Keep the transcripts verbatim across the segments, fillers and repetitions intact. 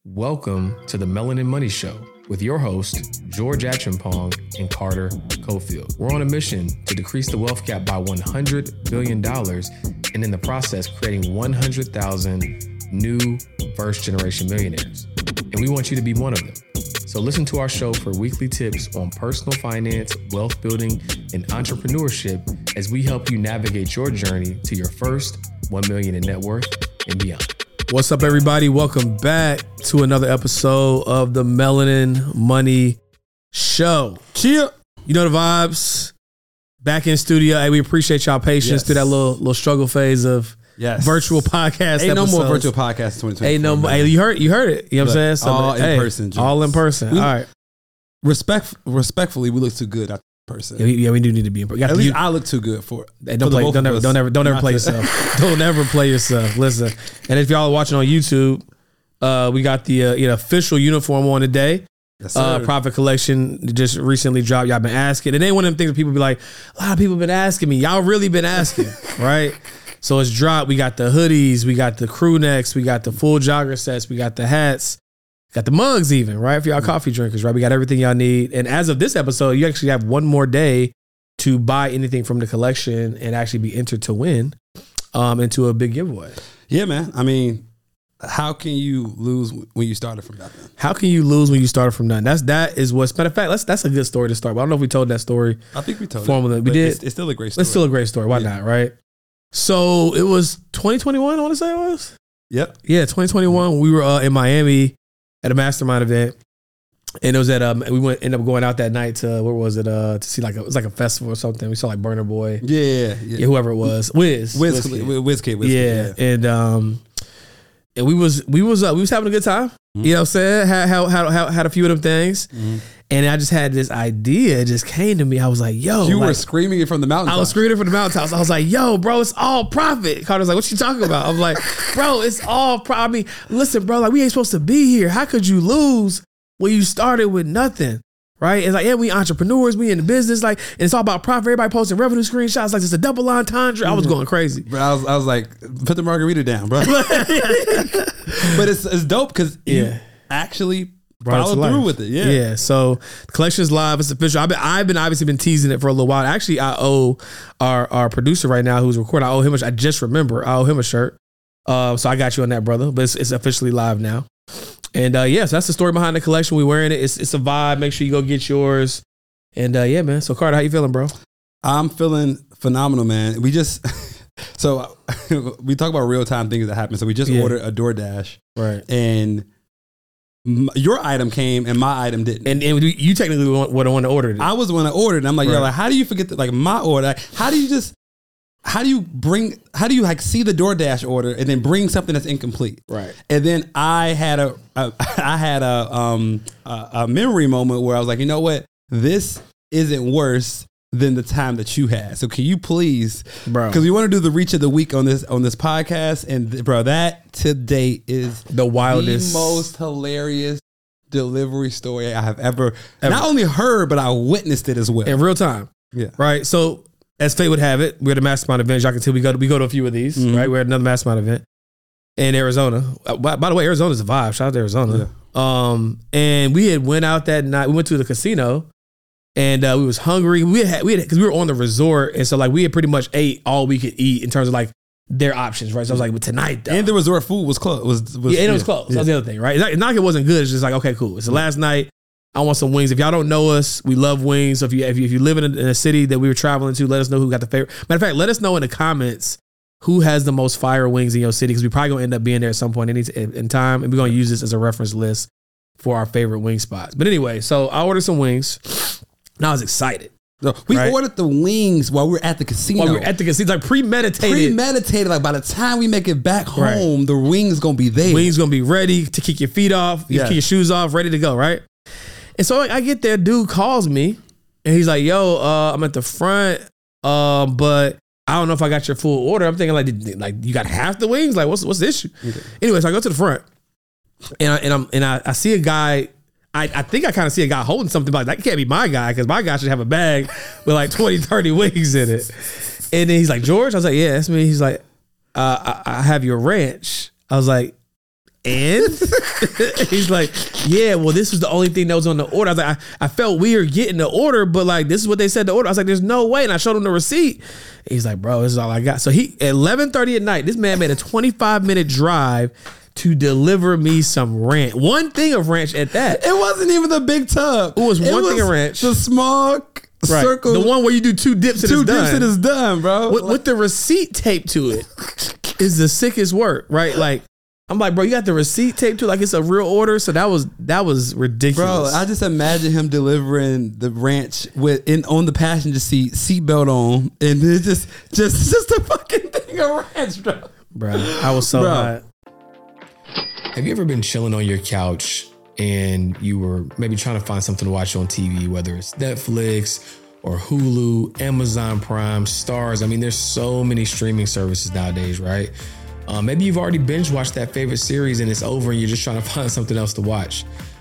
Welcome to the Melanin Money Show with your hosts, George Acheampong and Carter Cofield. We're on a mission to decrease the wealth gap by one hundred billion dollars and in the process creating one hundred thousand new first generation millionaires. And we want you to be one of them. So listen to our show for weekly tips on personal finance, wealth building, and entrepreneurship as we help you navigate your journey to your first one million in net worth and beyond. What's up, everybody? Welcome back to another episode of the Melanin Money Show. Cheer. You know the vibes. Back in studio. Hey, we appreciate y'all patience yes. through that little little struggle phase of yes. virtual podcast. Ain't episodes. no more virtual podcasts in twenty twenty. Ain't no more. Hey, you heard you heard it. You know what I'm saying? So, all in hey, person. Jokes. All in person. We, all right. Respect, respectfully, we look too good out person. Yeah we, yeah, we do need to be in person. At least you, I look too good for it. Hey, don't, play, don't, ever, don't ever, don't ever play yourself. Don't ever play yourself. Listen, and if y'all are watching on YouTube, uh, we got the uh, you know, official uniform on today. Yes, sir. Uh, Profit Collection just recently dropped. Y'all been asking, and then one of them things that people be like, a lot of people been asking me. Y'all really been asking, right? So it's dropped. We got the hoodies, we got the crew necks, we got the full jogger sets, we got the hats. Got the mugs even, right? For y'all coffee drinkers, right? We got everything y'all need. And as of this episode, you actually have one more day to buy anything from the collection and actually be entered to win um, into a big giveaway. Yeah, man. I mean, how can you lose when you started from nothing? How can you lose when you started from nothing? That's that is what's matter of fact. That's that's a good story to start. But I don't know if we told that story. I think we told formally. it. We did. It's, it's still a great story. It's still a great story. Why yeah. not? Right. So it was twenty twenty-one. I want to say it was. Yep. Yeah, twenty twenty-one. We were uh, in Miami at a mastermind event, and it was at um we went ended up going out that night to where was it uh to see like a, it was like a festival or something. We saw like Burna Boy, yeah, yeah, yeah whoever it was, Wiz, Wiz, Wiz, Wiz, Wiz Kid, Wiz yeah. Kid, yeah, and um and we was we was uh, we was having a good time. Mm-hmm. You know what I'm saying? Had had had, had a few of them things. Mm-hmm. And I just had this idea. It just came to me. I was like, yo. You like, were screaming it from the mountaintop. I was screaming it from the mountaintops. I was like, yo, bro, it's all profit. Carter's like, what you talking about? I'm like, bro, it's all profit. I mean, listen, bro, like we ain't supposed to be here. How could you lose when you started with nothing? Right? It's like, yeah, we entrepreneurs, we in the business, like, and it's all about profit. Everybody posting revenue screenshots, like it's a double entendre. I was going crazy. Bro, I was, I was like, put the margarita down, bro. But it's it's dope because yeah. you actually follow through with it. Yeah. Yeah. So the collection is live. It's official. I've been, I've been obviously been teasing it for a little while. Actually, I owe our, our producer right now who's recording, I owe him a, I just remember, I owe him a shirt. Uh, so I got you on that, brother. But it's, it's officially live now. And uh, yeah, so that's the story behind the collection. We wearing it. It's, it's a vibe. Make sure you go get yours. And uh, yeah, man. So Carter, how you feeling, bro? I'm feeling phenomenal, man. We just, so we talk about real time things that happen. So we just yeah. ordered a DoorDash. Right. And your item came and my item didn't. And, and you technically were the one that ordered it. I was the one that ordered it. I'm like, right. yo, like, how do you forget that? Like my order, like, how do you just, how do you bring, how do you like see the DoorDash order and then bring something that's incomplete? Right. And then I had a, a I had a, um, a, a memory moment where I was like, you know what? This isn't worse than the time that you had. So can you please, bro? Because we want to do the reach of the week on this on this podcast, and bro, that to date is the wildest, the most hilarious delivery story I have ever, ever not only heard, but I witnessed it as well in real time. Yeah, right. So as fate would have it, we're at a mastermind event. Y'all can tell we go to we go to a few of these. Mm-hmm. Right, we're at another mastermind event in Arizona. By, by the way, Arizona's a vibe. Shout out to Arizona. Yeah. Um, and we had went out that night. We went to the casino. And uh, we was hungry. We had we had because we were on the resort, and so like we had pretty much ate all we could eat in terms of like their options, right? So I was like, but tonight, though. And the resort food was closed. Was, was yeah, and yeah. it was closed. Yeah. That's the other thing, right? It's not, it's not like it wasn't good. It's just like, okay, cool. It's the last night. I want some wings. If y'all don't know us, we love wings. So if you if you, if you live in a, in a city that we were traveling to, let us know who got the favorite. Matter of fact, let us know in the comments who has the most fire wings in your city, because we probably gonna end up being there at some point in, in time, and we're gonna use this as a reference list for our favorite wing spots. But anyway, so I ordered some wings. And I was excited. No, we right? ordered the wings while we were at the casino. While we were at the casino, like premeditated. Premeditated. Like by the time we make it back home, right. the wings gonna be there. Wings gonna be ready to kick your feet off, you yeah. kick your shoes off, ready to go, right? And so like, I get there, dude calls me, and he's like, "Yo, uh, I'm at the front, uh, but I don't know if I got your full order." I'm thinking like, like you got half the wings? Like, what's what's the issue? Okay. Anyway, so I go to the front, and I, and I'm and I, I see a guy. I, I think I kind of see a guy holding something, but like, that can't be my guy, because my guy should have a bag with like twenty, thirty wings in it. And then he's like, "George?" I was like, "Yeah, that's me." He's like, uh, I, I have your ranch." I was like, and he's like, yeah, well, this was the only thing that was on the order. I was like, I, I felt weird getting the order, but like, this is what they said the order. I was like, there's no way. And I showed him the receipt. He's like, bro, this is all I got. So he, at eleven thirty at night, this man made a twenty-five minute drive to deliver me some ranch. One thing of ranch at that. It wasn't even the big tub. It was one it thing was of ranch. The small right. circle. The one where you do two dips and two it's done. dips and it's done, bro. With, with the receipt taped to it is the sickest work, right? Like, I'm like, bro, you got the receipt taped to like it's a real order. So that was that was ridiculous. Bro, I just imagine him delivering the ranch with in on the passenger seat, seatbelt on, and it's just just just a fucking thing of ranch, bro. Bro, I was so Bro. hot. Have you ever been chilling on your couch and you were maybe trying to find something to watch on T V, whether it's Netflix or Hulu, Amazon Prime, Stars? I mean, there's so many streaming services nowadays, right? Uh, maybe you've already binge watched that favorite series and it's over and you're just trying to find something else to watch.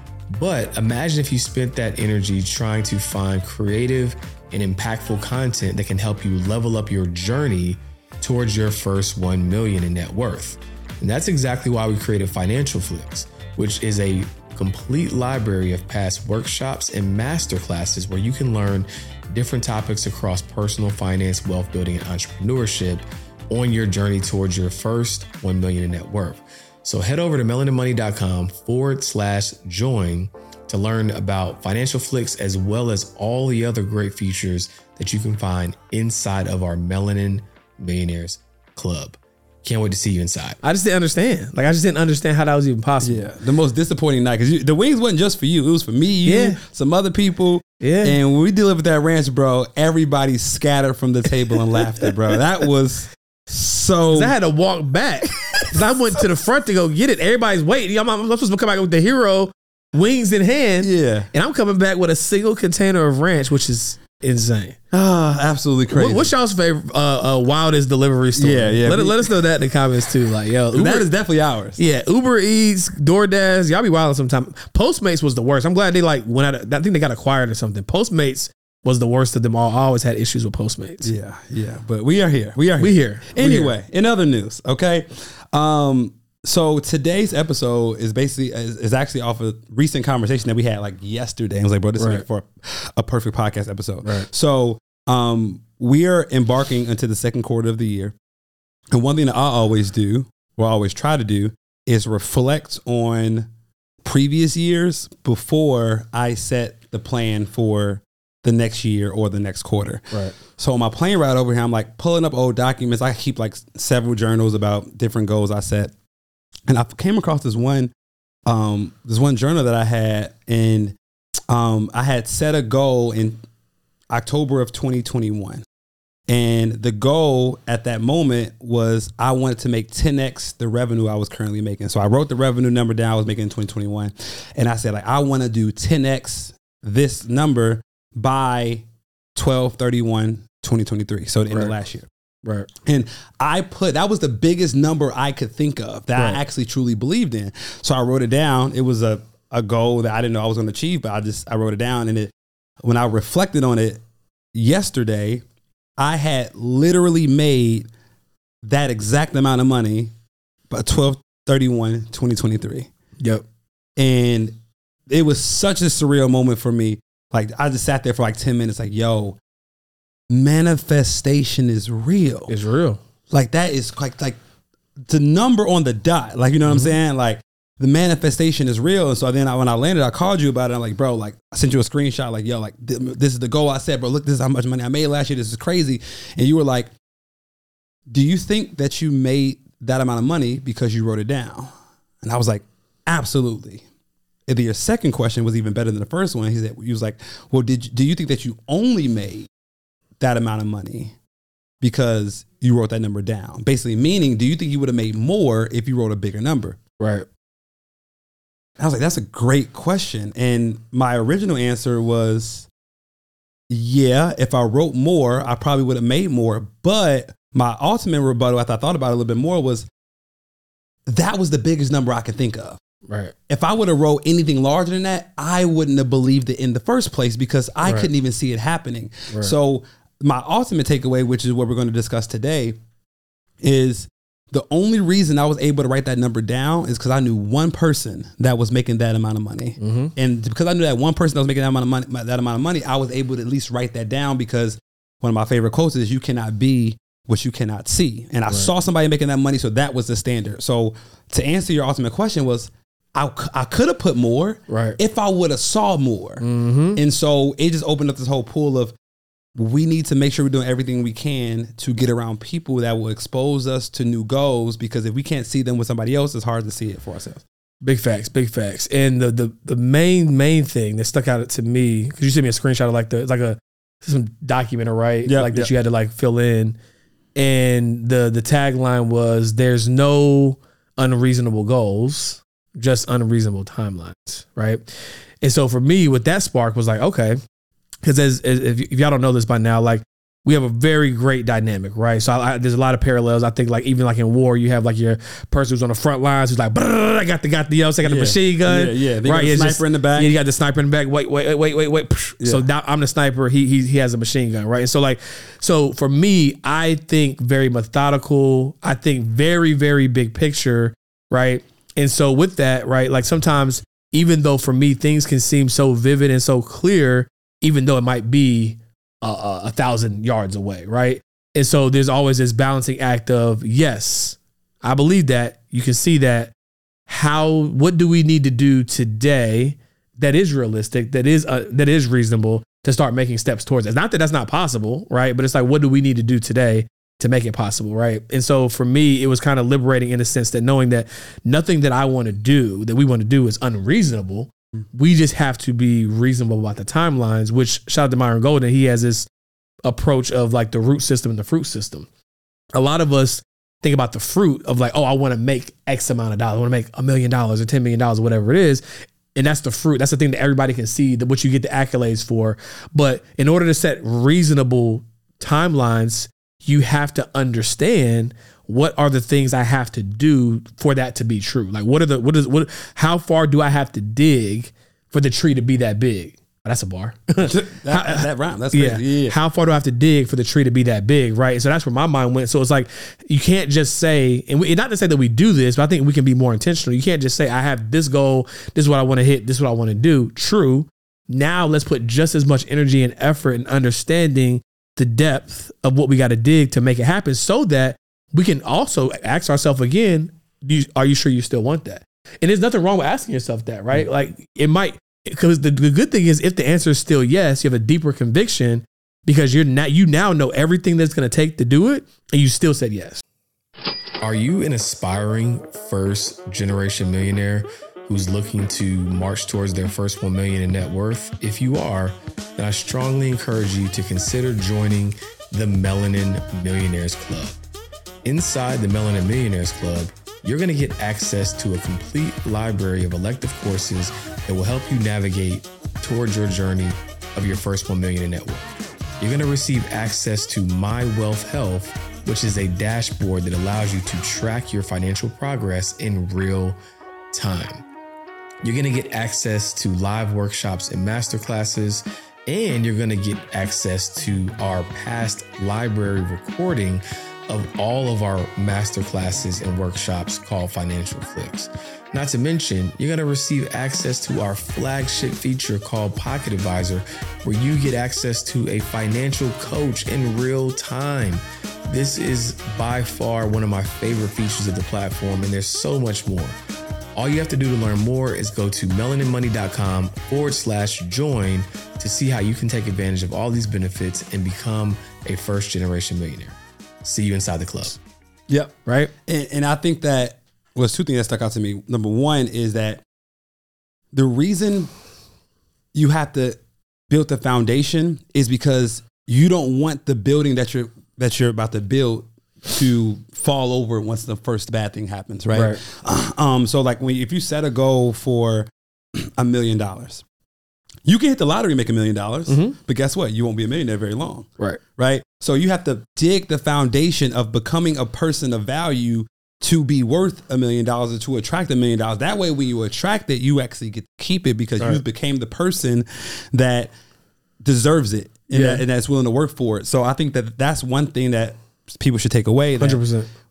But imagine if you spent that energy trying to find creative and impactful content that can help you level up your journey towards your first one million in net worth. And that's exactly why we created Financial Flicks, which is a complete library of past workshops and masterclasses where you can learn different topics across personal finance, wealth building, and entrepreneurship on your journey towards your first one million in net worth. So head over to melaninmoney.com forward slash join to learn about Financial Flicks, as well as all the other great features that you can find inside of our Melanin Millionaires Club. Can't wait to see you inside. I just didn't understand. Like, I just didn't understand how that was even possible. Yeah, the most disappointing night because the wings wasn't just for you; it was for me, you, Yeah. some other people. Yeah. And when we delivered that ranch, bro, everybody scattered from the table and laughed at, bro. That was so. 'Cause I had to walk back. 'Cause I went to the front to go get it. Everybody's waiting. I'm, I'm supposed to come back with the hero wings in hand. Yeah. And I'm coming back with a single container of ranch, which is insane. Ah, absolutely crazy. What, what's y'all's favorite uh, uh, wildest delivery story? Yeah, yeah. Let, let us know that in the comments too. Like, yo, Uber, that is definitely ours. yeah, Uber Eats, DoorDash, y'all be wilding sometimes. Postmates was the worst. I'm glad they like went out. I think they got acquired or something. Postmates was the worst of them all. I always had issues with Postmates. Yeah, yeah. But we are here. We are here. We here. We Anyway, here. in other news, okay. Um, so today's episode is basically is, is actually off a recent conversation that we had like yesterday. I was like, bro, this Right. is like for a perfect podcast episode. Right. So um, we are embarking into the second quarter of the year, and one thing that I always do, or I always try to do, is reflect on previous years before I set the plan for the next year or the next quarter. Right. So on my plane ride over here, I'm like pulling up old documents. I keep like several journals about different goals I set. And I came across this one, um, this one journal that I had, and um, I had set a goal in October of twenty twenty-one. And the goal at that moment was I wanted to make ten X the revenue I was currently making. So I wrote the revenue number down I was making in twenty twenty-one. And I said, like, I want to do ten X this number by twelve thirty-one twenty twenty-three. So the end of Right. last year. Right. And I put, that was the biggest number I could think of that Right. I actually truly believed in. So I wrote it down. It was a, a goal that I didn't know I was going to achieve, but I just, I wrote it down. And it, when I reflected on it yesterday, I had literally made that exact amount of money by twelve thirty-one twenty twenty-three. Yep. And it was such a surreal moment for me. Like, I just sat there for like ten minutes, like, yo, manifestation is real. It's real. Like, that is like, like the number on the dot. Like, you know what Mm-hmm. I'm saying? Like, the manifestation is real. And so then I, when I landed, I called you about it. I'm like, bro, like, I sent you a screenshot, like, yo, like, th- this is the goal I set, bro. Look, this is how much money I made last year. This is crazy. And you were like, do you think that you made that amount of money because you wrote it down? And I was like, absolutely. And then your second question was even better than the first one. He said, he was like, well, did you, do you think that you only made that amount of money because you wrote that number down? Basically meaning, do you think you would have made more if you wrote a bigger number? Right. I was like, that's a great question. And my original answer was, yeah, if I wrote more, I probably would have made more. But my ultimate rebuttal, after I thought about it a little bit more, was that was the biggest number I could think of. Right. If I would have wrote anything larger than that, I wouldn't have believed it in the first place because I Right. couldn't even see it happening. Right. So my ultimate takeaway, which is what we're going to discuss today, is The only reason I was able to write that number down is because I knew one person that was making that amount of money. Mm-hmm. And because I knew that one person that was making that amount of money, that amount of money, I was able to at least write that down, because one of my favorite quotes is, you cannot be what you cannot see. And I right. saw somebody making that money, so that was the standard. So to answer your ultimate question was, I, I could have put more right. if I would have saw more. Mm-hmm. And so it just opened up this whole pool of, we need to make sure we're doing everything we can to get around people that will expose us to new goals, because if we can't see them with somebody else, it's hard to see it for ourselves. Big facts, big facts. And the the the main, main thing that stuck out to me, because you sent me a screenshot of like the, it's like a, some document, right? Yeah. Like that yep. you had to like fill in. And the, the tagline was, there's no unreasonable goals, just unreasonable timelines, right? And so for me, what that spark was like, okay, because as, as if, if y'all don't know this by now, like we have a very great dynamic, right? So I, I, there's a lot of parallels. I think like even like in war, you have like your person who's on the front lines who's like, I got the got the else, I got the yeah. machine gun, yeah, yeah. They right? got the sniper just, in the back. Yeah, you got the sniper in the back. Wait, wait, wait, wait, wait. Yeah. So now I'm the sniper. He he he has a machine gun, right? And so like, so for me, I think very methodical. I think very very big picture, right? And so with that, right, like sometimes even though for me things can seem so vivid and so clear, even though it might be a, a, a thousand yards away, right? And so there's always this balancing act of, yes, I believe that. You can see that. How, what do we need to do today that is realistic, that is uh, that is reasonable to start making steps towards it? It's not that that's not possible, right? But it's like, what do we need to do today to make it possible, right? And so for me, it was kind of liberating in a sense that knowing that nothing that I want to do, that we want to do, is unreasonable. We just have to be reasonable about the timelines, which shout out to Myron Golden. He has this approach of like the root system and the fruit system. A lot of us think about the fruit of like, oh, I want to make X amount of dollars. I want to make a million dollars or ten million dollars or whatever it is. And that's the fruit. That's the thing that everybody can see, that what you get the accolades for. But in order to set reasonable timelines, you have to understand, what are the things I have to do for that to be true? Like, what are the, what is, what, how far do I have to dig for the tree to be that big? Oh, that's a bar. that, that rhyme. That's crazy. Yeah. yeah. How far do I have to dig for the tree to be that big? Right. And so that's where my mind went. So it's like, you can't just say, and we, not to say that we do this, but I think we can be more intentional. You can't just say, I have this goal. This is what I want to hit. This is what I want to do. True. Now let's put just as much energy and effort and understanding the depth of what we got to dig to make it happen, so that we can also ask ourselves again, do you, are you sure you still want that? And there's nothing wrong with asking yourself that, right? Like it might, because the, the good thing is, if the answer is still yes, you have a deeper conviction, because you're now, you now know everything that's going to take to do it, and you still said yes. Are you an aspiring first generation millionaire who's looking to march towards their first one million in net worth? If you are, then I strongly encourage you to consider joining the Melanin Millionaires Club. Inside the Melanin Millionaires Club, you're going to get access to a complete library of elective courses that will help you navigate towards your journey of your first one million in net worth. You're going to receive access to My Wealth Health, which is a dashboard that allows you to track your financial progress in real time. You're going to get access to live workshops and masterclasses, and you're going to get access to our past library recording of all of our masterclasses and workshops called Financial Flicks. Not to mention, you're going to receive access to our flagship feature called Pocket Advisor, where you get access to a financial coach in real time. This is by far one of my favorite features of the platform, and there's so much more. All you have to do to learn more is go to melaninmoney.com forward slash join to see how you can take advantage of all these benefits and become a first generation millionaire. See you inside the club. Yep. Right. And, and I think that was two things that stuck out to me. Number one is that the reason you have to build the foundation is because you don't want the building that you're that you're about to build to fall over once the first bad thing happens, right? right. Um, so like when if you set a goal for a million dollars, you can hit the lottery and make a million dollars, but guess what? You won't be a millionaire very long. Right. Right. So you have to dig the foundation of becoming a person of value to be worth a million dollars or to attract a million dollars. That way, when you attract it, you actually get to keep it because right. you became the person that deserves it and, yeah. that, and that's willing to work for it. So I think that that's one thing that people should take away. one hundred percent.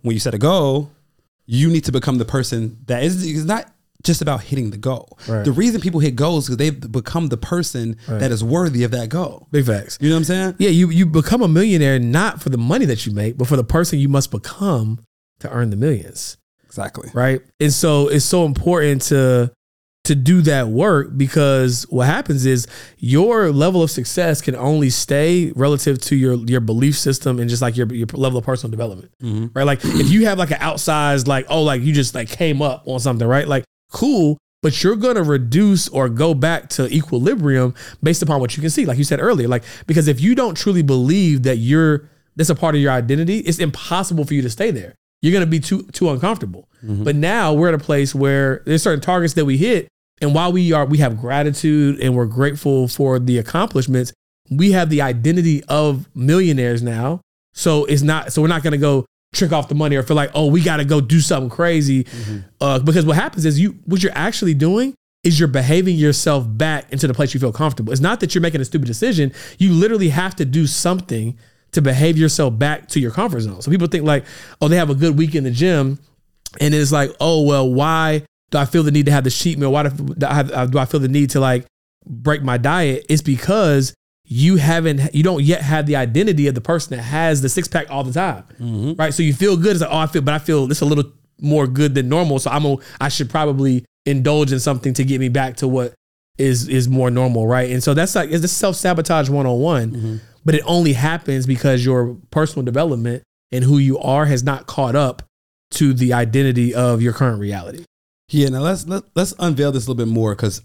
when you set a goal, you need to become the person that is, is not just about hitting the goal. Right. The reason people hit goals is because they've become the person right. that is worthy of that goal. Big facts. You know what I'm saying? Yeah, you you become a millionaire not for the money that you make, but for the person you must become to earn the millions. Exactly. Right. And so it's so important to to do that work, because what happens is your level of success can only stay relative to your your belief system and just like your, your level of personal development. Mm-hmm. Right. Like if you have like an outsized, like, oh, like you just like came up on something, right? Like, cool, but you're going to reduce or go back to equilibrium based upon what you can see. Like you said earlier, like, because if you don't truly believe that you're, that's a part of your identity, it's impossible for you to stay there. You're going to be too, too uncomfortable. Mm-hmm. But now we're at a place where there's certain targets that we hit. And while we are, we have gratitude and we're grateful for the accomplishments, we have the identity of millionaires now. So it's not, so we're not going to go trick off the money or feel like, oh, we got to go do something crazy. Mm-hmm. Uh, because what happens is you, what you're actually doing is you're behaving yourself back into the place you feel comfortable. It's not that you're making a stupid decision. You literally have to do something to behave yourself back to your comfort zone. So people think like, oh, they have a good week in the gym. And it's like, oh, well, why do I feel the need to have the cheat meal? Why do I, have, do I feel the need to like break my diet? It's because you haven't, you don't yet have the identity of the person that has the six pack all the time. Mm-hmm. Right. So you feel good. It's like, oh, I feel, but I feel this a little more good than normal. So I'm a, I should probably indulge in something to get me back to what is, is more normal. Right. And so that's like, it's the self-sabotage one oh one, mm-hmm. but it only happens because your personal development and who you are has not caught up to the identity of your current reality. Yeah. Now let's, let, let's unveil this a little bit more, because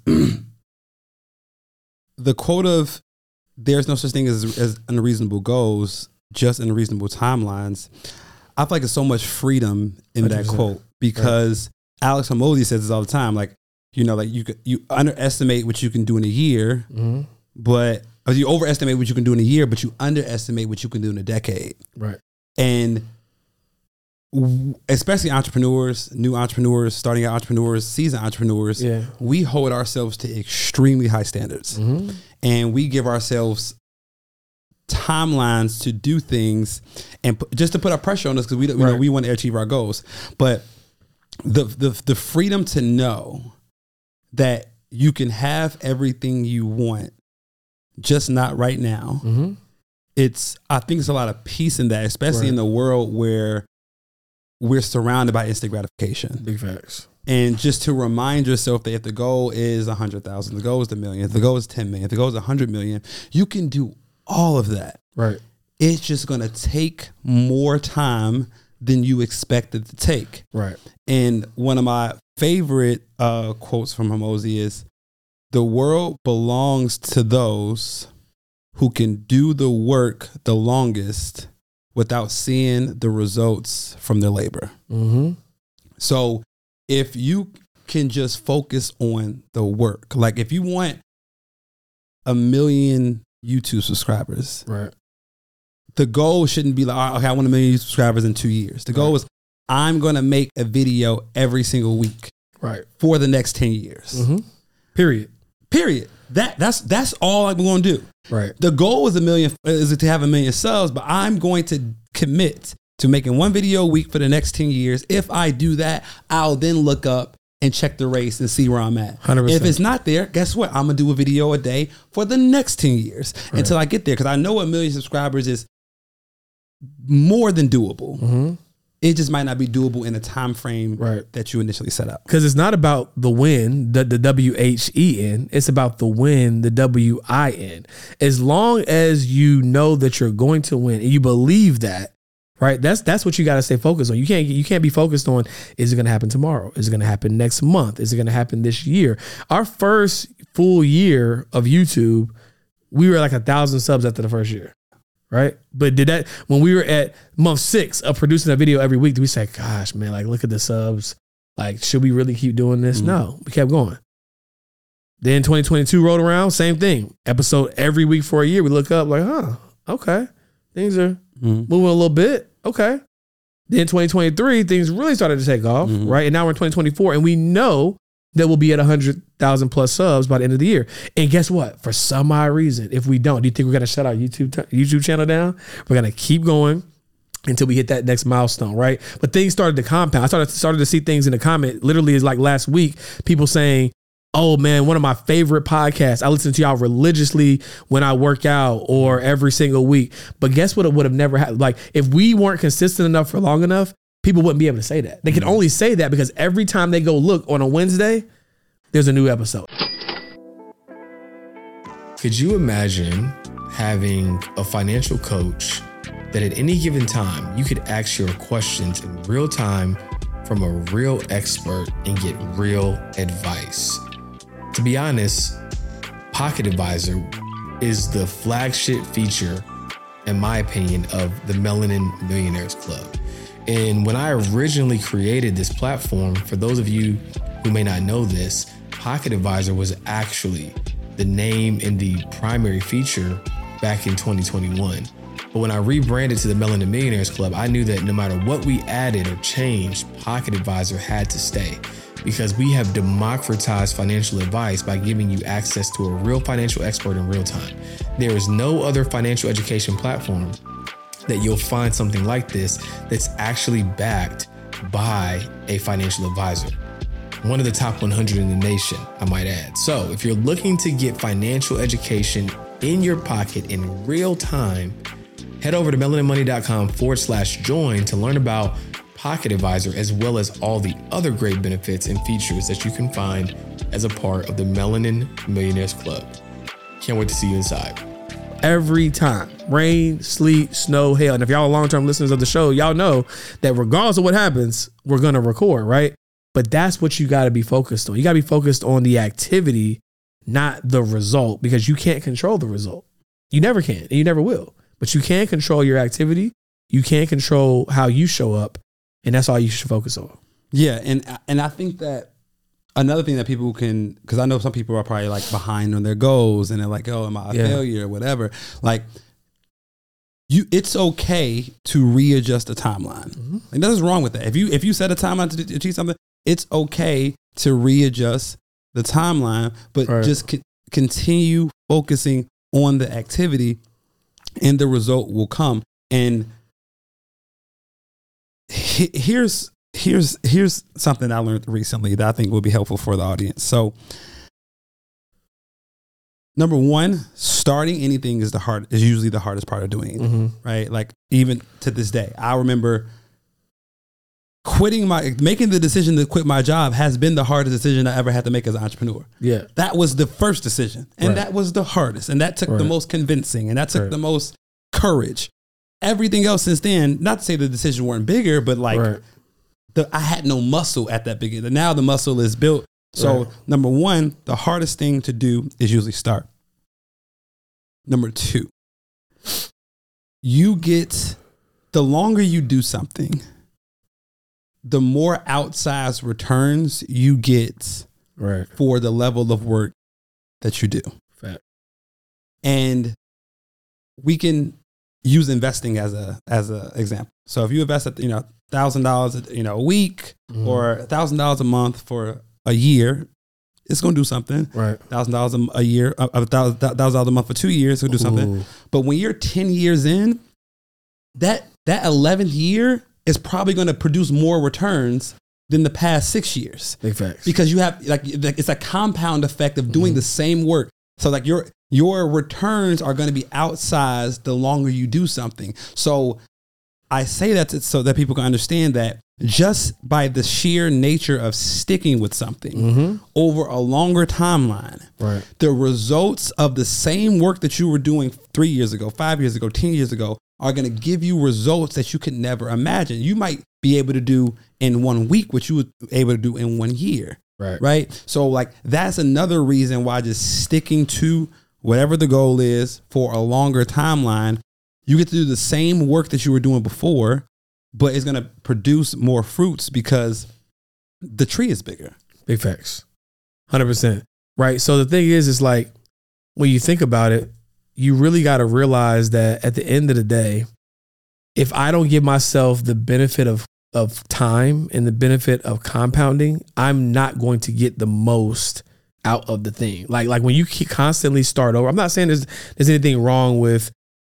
the quote of there's no such thing as, as unreasonable goals, just unreasonable timelines. I feel like there's so much freedom in one hundred percent that quote, because right. Alex Hormozi says this all the time. Like, you know, like you you underestimate what you can do in a year, mm-hmm. but or you overestimate what you can do in a year, but you underestimate what you can do in a decade. Right. And especially entrepreneurs, new entrepreneurs, starting out entrepreneurs, seasoned entrepreneurs, yeah. we hold ourselves to extremely high standards. Mm-hmm. And we give ourselves timelines to do things and p- just to put our pressure on us, because we, right. you know, we want to achieve our goals. But the, the the freedom to know that you can have everything you want, just not right now. Mm-hmm. It's I think it's a lot of peace in that, especially right. in the world where we're surrounded by instant gratification. Big facts. And just to remind yourself that if the goal is a hundred thousand, the goal is a million, if the goal is ten million, if the goal is a hundred million, you can do all of that. Right. It's just going to take more time than you expected to take. Right. And one of my favorite uh, quotes from Hormozi is, the world belongs to those who can do the work the longest without seeing the results from their labor. Mm-hmm. So if you can just focus on the work, like if you want a million YouTube subscribers, right? The goal shouldn't be like, okay, I want a million subscribers in two years. The goal right. is I'm going to make a video every single week, right, for the next ten years. Mm-hmm. Period. Period. That that's that's all I'm going to do. Right. The goal is a million is to have a million subs, but I'm going to commit to making one video a week for the next ten years. If I do that, I'll then look up and check the race and see where I'm at. one hundred percent. If it's not there, guess what? I'm going to do a video a day for the next ten years right. until I get there. Because I know a million subscribers is more than doable. Mm-hmm. It just might not be doable in a time frame right. that you initially set up. Because it's not about the win, the, the W H E N. It's about the win, the W I N. As long as you know that you're going to win and you believe that, right? That's that's what you got to stay focused on. You can't you can't be focused on, is it going to happen tomorrow? Is it going to happen next month? Is it going to happen this year? Our first full year of YouTube, we were like a thousand subs after the first year. Right. But did that when we were at month six of producing a video every week, did we say, gosh, man, like, look at the subs. Like, should we really keep doing this? Mm-hmm. No, we kept going. Then twenty twenty-two rolled around. Same thing. Episode every week for a year. We look up like, huh, OK, things are mm-hmm. moving a little bit. OK. Then twenty twenty-three, things really started to take off. Mm-hmm. Right. And now we're in twenty twenty-four and we know that we'll be at one hundred thousand plus subs by the end of the year. And guess what? For some odd reason, if we don't, do you think we're going to shut our YouTube t- YouTube channel down? We're going to keep going. until we hit that next milestone, right? But things started to compound. I started started to see things in the comment. Literally, is like last week, people saying, "Oh man, one of my favorite podcasts. I listen to y'all religiously when I work out or every single week." But guess what? It would have never happened. Like if we weren't consistent enough for long enough, people wouldn't be able to say that. They can only say that because every time they go look on a Wednesday, there's a new episode. Could you imagine having a financial coach that at any given time you could ask your questions in real time from a real expert and get real advice? To be honest, Pocket Advisor is the flagship feature, in my opinion, of the Melanin Millionaires Club. And when I originally created this platform, for those of you who may not know this, Pocket Advisor was actually the name and the primary feature back in twenty twenty-one. But when I rebranded to the Melanin Millionaires Club, I knew that no matter what we added or changed, Pocket Advisor had to stay, because we have democratized financial advice by giving you access to a real financial expert in real time. There is no other financial education platform that you'll find something like this that's actually backed by a financial advisor. One of the top one hundred in the nation, I might add. So if you're looking to get financial education in your pocket in real time, head over to melaninmoney.com forward slash join to learn about Pocket Advisor, as well as all the other great benefits and features that you can find as a part of the Melanin Millionaires Club. Can't wait to see you inside. Every time, rain, sleet, snow, hail. And if y'all are long-term listeners of the show, y'all know that regardless of what happens, we're going to record, right? But that's what you got to be focused on. You got to be focused on the activity, not the result, because you can't control the result. You never can, and you never will. But you can control your activity. You can control how you show up. And that's all you should focus on. Yeah. And, and I think that another thing that people can, because I know some people are probably like behind on their goals and they're like, oh, am I a yeah. failure or whatever? Like, you, it's okay to readjust the timeline. Mm-hmm. Like, nothing's wrong with that. If you if you set a timeline to achieve something, it's okay to readjust the timeline, but right. just co- continue focusing on the activity, and the result will come. And he, here's here's here's something I learned recently that I think will be helpful for the audience. So, number one, starting anything is the hard is usually the hardest part of doing it, mm-hmm. right? Like even to this day, I remember quitting my making the decision to quit my job has been the hardest decision I ever had to make as an entrepreneur. Yeah, that was the first decision, and right. that was the hardest, and that took right. the most convincing, and that took right. the most courage. Everything else since then, not to say the decisions weren't bigger, but like right. the I had no muscle at that beginning. Now the muscle is built. So right. number one, the hardest thing to do is usually start. Number two, you get, the longer you do something, the more outsized returns you get right. for the level of work that you do. Fact. And we can use investing as a as an example. So if you invest at, you know, thousand dollars, you know, a week mm-hmm. or a thousand dollars a month for a year, it's going to do something. Right. Thousand dollars a year, a thousand dollars a month for two years, it's going to do something. Ooh. But when you're ten years in, that that eleventh year is probably going to produce more returns than the past six years. Big facts. Because you have like, it's a compound effect of doing mm-hmm. the same work. So like your your returns are going to be outsized the longer you do something. So I say that to, so that people can understand that just by the sheer nature of sticking with something mm-hmm. over a longer timeline, right. the results of the same work that you were doing three years ago, five years ago, ten years ago are going to give you results that you could never imagine. You might be able to do in one week what you were able to do in one year. Right. Right. So like that's another reason why just sticking to whatever the goal is for a longer timeline, you get to do the same work that you were doing before, but it's going to produce more fruits because the tree is bigger. Big facts. one hundred percent. Right. So the thing is, is like when you think about it, you really got to realize that at the end of the day, if I don't give myself the benefit of of time and the benefit of compounding, I'm not going to get the most out of the thing. Like, like when you keep constantly start over, I'm not saying there's, there's anything wrong with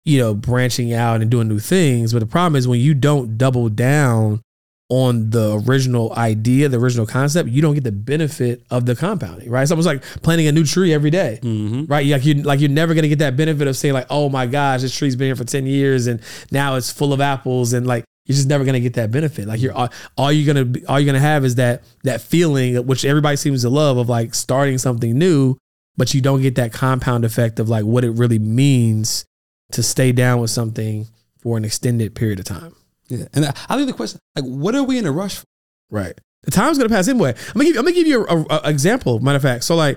you know, branching out and doing new things. But the problem is when you don't double down on the original idea, the original concept, you don't get the benefit of the compounding, right? It's almost like planting a new tree every day, mm-hmm. right? Like you, like you're never gonna get that benefit of saying like, oh my gosh, this tree's been here for ten years and now it's full of apples, and like you're just never gonna get that benefit. Like you're all, all you're gonna be, all you're gonna have is that that feeling, which everybody seems to love, of like starting something new, but you don't get that compound effect of like what it really means to stay down with something for an extended period of time. Yeah, and I, I think the question, like, what are we in a rush for? Right. The time's gonna pass anyway. I'm gonna give, I'm gonna give you a, a, a example. Matter of fact, so like,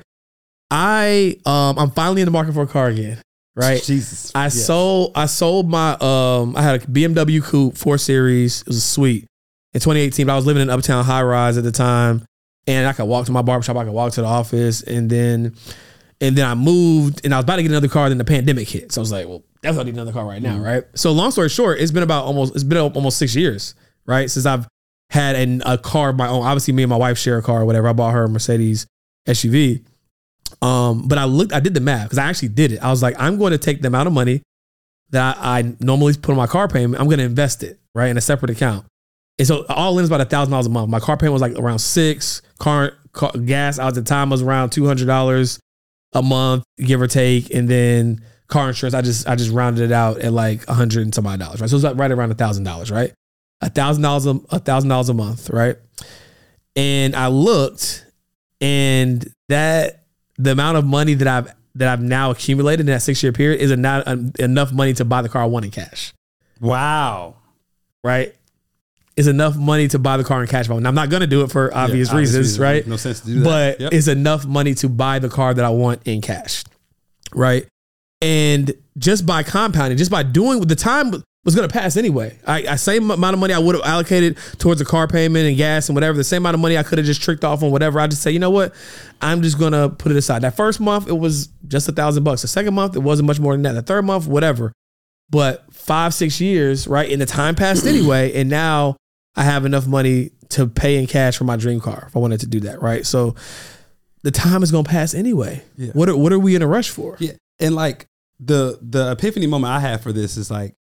I um I'm finally in the market for a car again. Right. Jesus. I yes. sold I sold my um I had a B M W Coupe four Series. It was a sweet in twenty eighteen. But I was living in Uptown high rise at the time, and I could walk to my barbershop. I could walk to the office, and then and then I moved, and I was about to get another car. Then the pandemic hit, so I was like, well, definitely need another car right now, mm-hmm. right? So long story short, it's been about almost it's been almost six years, right, since I've had an, a car of my own. Obviously, me and my wife share a car or whatever. I bought her a Mercedes S U V. Um, but I looked, I did the math because I actually did it. I was like, I'm going to take the amount of money that I, I normally put on my car payment. I'm going to invest it, right, in a separate account. And so all in is about a thousand dollars a month. My car payment was like around six. Car, car gas out at the time was around two hundred dollars a month, give or take. And then car insurance, I just I just rounded it out at like a hundred and some odd dollars, right? So it was like right around a thousand dollars, right? A thousand dollars a thousand dollars a month, right? And I looked, and that the amount of money that I've that I've now accumulated in that six year period is not enough money to buy the car I want in cash. Wow, right? Is enough money to buy the car in cash. Now, I'm not going to do it for obvious yeah, reasons, obvious right? No sense to do that. But yep. it's enough money to buy the car that I want in cash, right? And just by compounding, just by doing what the time was going to pass anyway. I, I same amount of money I would have allocated towards a car payment and gas and whatever, the same amount of money I could have just tricked off on whatever. I just say, you know what? I'm just going to put it aside. That first month, it was just a thousand bucks. The second month, it wasn't much more than that. The third month, whatever. But five, six years, right? And the time passed anyway. And now I have enough money to pay in cash for my dream car if I wanted to do that, right? So the time is going to pass anyway. Yeah. What are, what are we in a rush for? Yeah. And like the the epiphany moment I have for this is like,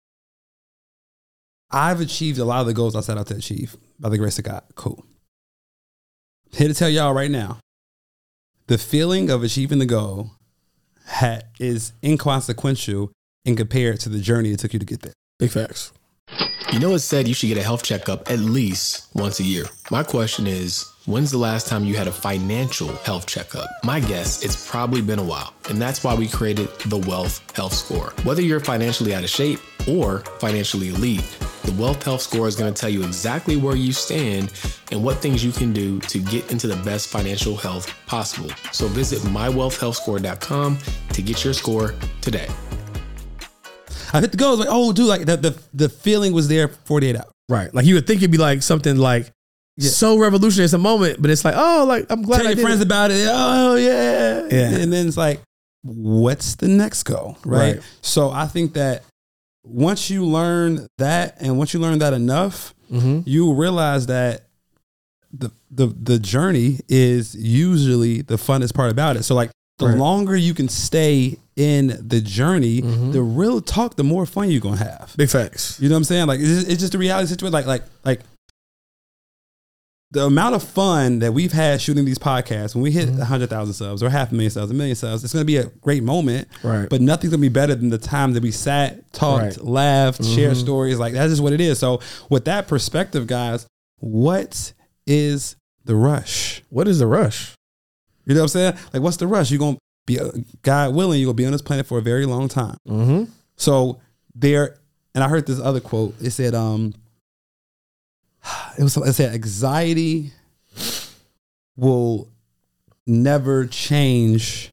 I've achieved a lot of the goals I set out to achieve by the grace of God. Cool. Here to tell y'all right now, the feeling of achieving the goal ha- is inconsequential in compared to the journey it took you to get there. Big facts. You know, it's said you should get a health checkup at least once a year. My question is, when's the last time you had a financial health checkup? My guess, it's probably been a while. And that's why we created the Wealth Health Score. Whether you're financially out of shape or financially elite, the Wealth Health Score is going to tell you exactly where you stand and what things you can do to get into the best financial health possible. So visit my wealth health score dot com to get your score today. I hit the goal. Like, oh, dude, like the, the the feeling was there forty-eight hours. Right. Like you would think it'd be like something like yeah. so revolutionary. It's a moment, but it's like, oh, like I'm glad Tell I your did friends it. about it. Oh, yeah. Yeah. And then it's like, what's the next goal? Right? right. So I think that once you learn that, and once you learn that enough, mm-hmm. you realize that the the the journey is usually the funnest part about it. So like the right. longer you can stay in the journey, mm-hmm. the real talk, the more fun you're gonna have. Big facts. You know what I'm saying? Like it's just, it's just a reality situation. Like like like the amount of fun that we've had shooting these podcasts, when we hit mm-hmm. one hundred thousand subs or half a million subs, a million subs, it's going to be a great moment. Right. But nothing's going to be better than the time that we sat, talked, right. laughed, mm-hmm. shared stories. Like that's just what it is. So with that perspective, guys, what is the rush? What is the rush? You know what I'm saying? Like what's the rush? You're going to be, God willing, you're going to be on this planet for a very long time. Mm-hmm. So there, and I heard this other quote. It said, um, It was. It said, anxiety will never change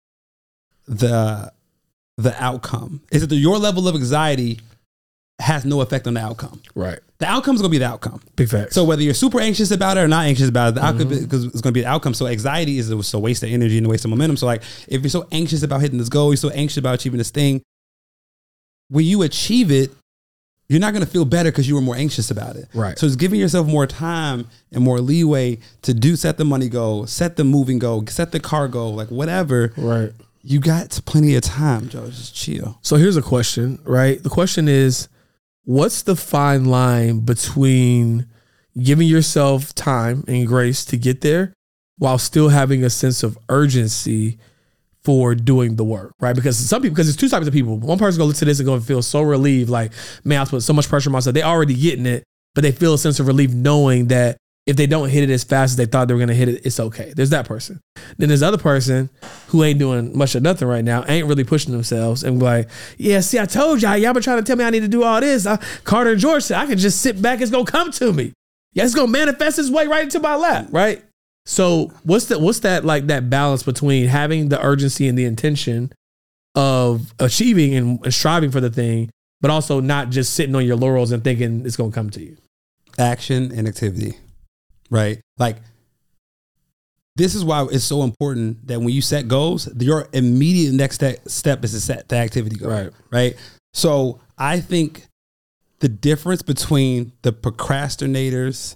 the the outcome. Is it that your level of anxiety has no effect on the outcome? Right. The outcome is going to be the outcome. Big fact. So whether you're super anxious about it or not anxious about it, the mm-hmm. outcome because it's going to be the outcome. So anxiety is a, a waste of energy and a waste of momentum. So like, if you're so anxious about hitting this goal, you're so anxious about achieving this thing, when you achieve it, you're not going to feel better because you were more anxious about it. Right. So it's giving yourself more time and more leeway to do, set the money goal, set the moving goal, set the car goal, like whatever. Right. you got plenty of time, Joe. Just chill. So here's a question, right? The question is, what's the fine line between giving yourself time and grace to get there while still having a sense of urgency for doing the work, right? Because some people, because there's two types of people. One person going to look to this and going to feel so relieved, like, man, I put so much pressure on myself. They already getting it, but they feel a sense of relief knowing that if they don't hit it as fast as they thought they were going to hit it, it's okay. There's that person. Then there's the other person who ain't doing much of nothing right now, ain't really pushing themselves and be like, yeah, see, I told y'all, y'all been trying to tell me I need to do all this. I, Carter and George said I can just sit back. It's going to come to me. Yeah, it's going to manifest its way right into my lap, right? So what's that, what's that, like that balance between having the urgency and the intention of achieving and striving for the thing, but also not just sitting on your laurels and thinking it's going to come to you? Action and activity. Right? Like, this is why it's so important that when you set goals, your immediate next step is to set the activity goal. Right. Right. So I think the difference between the procrastinators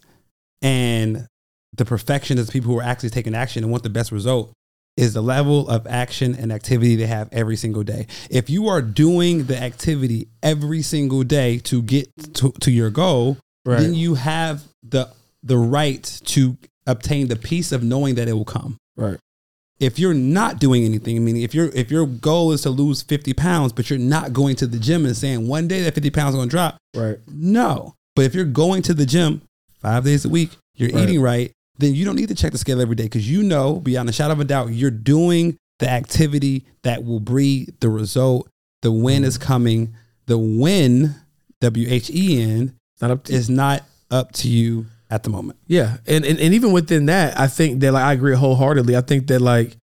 and the perfectionists, people who are actually taking action and want the best result, is the level of action and activity they have every single day. If you are doing the activity every single day to get to, to your goal, right, then you have the the right to obtain the peace of knowing that it will come. Right. If you're not doing anything, meaning if your if your goal is to lose fifty pounds, but you're not going to the gym and saying one day that fifty pounds is going to drop. Right. No. But if you're going to the gym five days a week, you're right, eating right, then you don't need to check the scale every day, because you know beyond a shadow of a doubt you're doing the activity that will breed the result. The win mm. is coming. The win, W H E N, not up to is not up to you at the moment. Yeah. And, and and even within that, I think that, like, I agree wholeheartedly. I think that, like,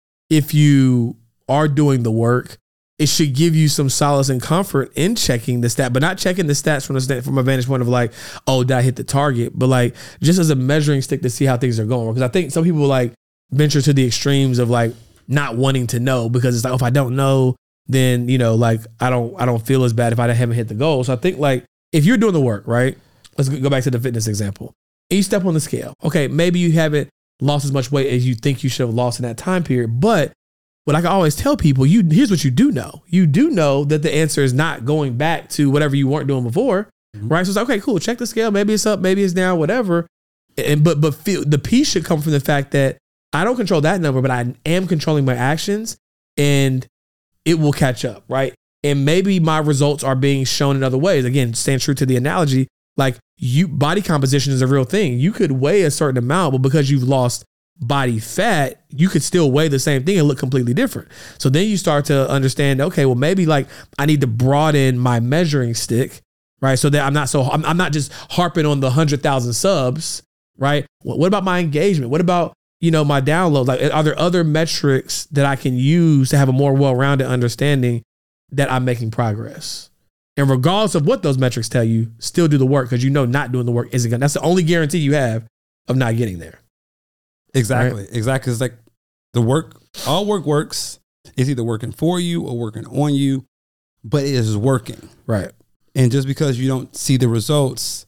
if you are doing the work, it should give you some solace and comfort in checking the stat, but not checking the stats from the stat, from a vantage point of like, oh, did I hit the target? But like, just as a measuring stick to see how things are going. Because I think some people like venture to the extremes of like not wanting to know, because it's like, oh, if I don't know, then, you know, like I don't, I don't feel as bad if I haven't hit the goal. So I think, like, if you're doing the work, right? Let's go back to the fitness example. And you step on the scale. Okay, maybe you haven't lost as much weight as you think you should have lost in that time period. But what I can always tell people, you here's what you do know. You do know that the answer is not going back to whatever you weren't doing before, mm-hmm. right? So it's like, okay, cool. Check the scale. Maybe it's up. Maybe it's down. Whatever. And but but feel, the peace should come from the fact that I don't control that number, but I am controlling my actions, and it will catch up, right? And maybe my results are being shown in other ways. Again, staying true to the analogy. Like, you, body composition is a real thing. You could weigh a certain amount, but because you've lost body fat, you could still weigh the same thing and look completely different. So then you start to understand, okay, well, maybe like I need to broaden my measuring stick, right? So that I'm not so, I'm, I'm not just harping on the hundred thousand subs, right? What, what about my engagement? What about, you know, my downloads? Like, are there other metrics that I can use to have a more well-rounded understanding that I'm making progress? And regardless of what those metrics tell you, still do the work, because you know not doing the work isn't gonna. That's the only guarantee you have of not getting there. Exactly. Right? Exactly. It's like the work, all work works. It's either working for you or working on you, but it is working. Right. And just because you don't see the results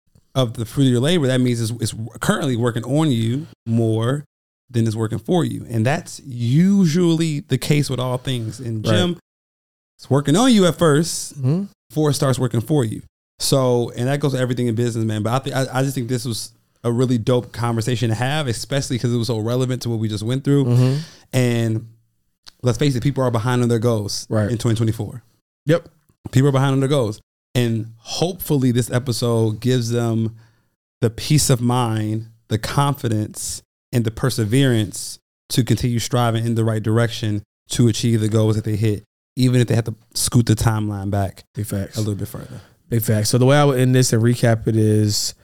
of the fruit of your labor, that means it's, it's currently working on you more than it's working for you. And that's usually the case with all things. In gym, right, it's working on you at first, mm-hmm, before it starts working for you. So, and that goes to everything in business, man. But I, th- I, I just think this was a really dope conversation to have, especially because it was so relevant to what we just went through. Mm-hmm. And let's face it, people are behind on their goals, right, in twenty twenty-four. Yep. People are behind on their goals. And hopefully this episode gives them the peace of mind, the confidence, and the perseverance to continue striving in the right direction to achieve the goals that they hit, even if they have to scoot the timeline back Big facts. a little bit further. Big facts. So the way I would end this and recap it is,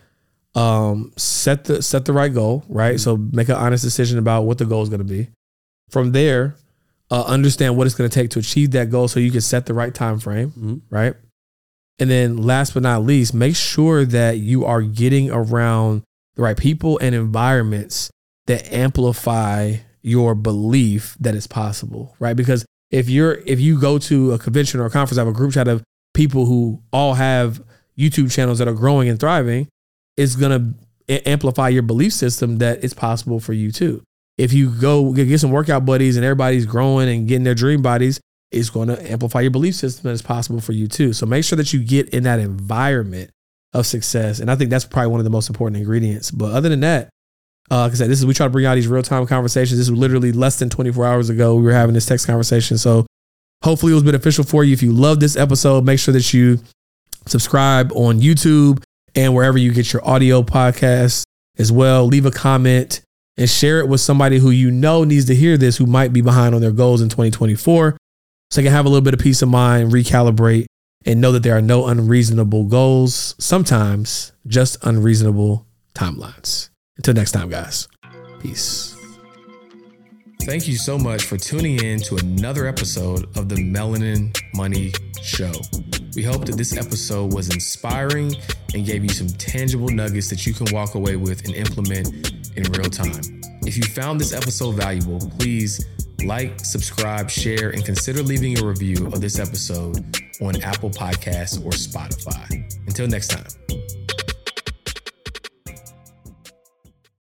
um, set the set the right goal, right? Mm-hmm. So make an honest decision about what the goal is going to be. From there, uh, understand what it's going to take to achieve that goal, so you can set the right time frame, mm-hmm, right? And then last but not least, make sure that you are getting around the right people and environments that amplify your belief that it's possible, right? Because if you're if you go to a convention or a conference, have a group chat of people who all have YouTube channels that are growing and thriving, it's going to amplify your belief system that it's possible for you too. if you go get some workout buddies and everybody's growing and getting their dream bodies, it's going to amplify your belief system as possible for you too. So make sure that you get in that environment of success. And I think that's probably one of the most important ingredients. But other than that, uh, like I said, this is, we try to bring out these real time conversations. This was literally less than twenty-four hours ago. We were having this text conversation. So hopefully it was beneficial for you. If you love this episode, make sure that you subscribe on YouTube and wherever you get your audio podcasts as well. Leave a comment and share it with somebody who you know needs to hear this, who might be behind on their goals in twenty twenty-four. So they can have a little bit of peace of mind, recalibrate, and know that there are no unreasonable goals. Sometimes just unreasonable timelines. Until next time, guys. Peace. Thank you so much for tuning in to another episode of the Melanin Money Show. We hope that this episode was inspiring and gave you some tangible nuggets that you can walk away with and implement in real time. If you found this episode valuable, please like, subscribe, share, and consider leaving a review of this episode on Apple Podcasts or Spotify. Until next time.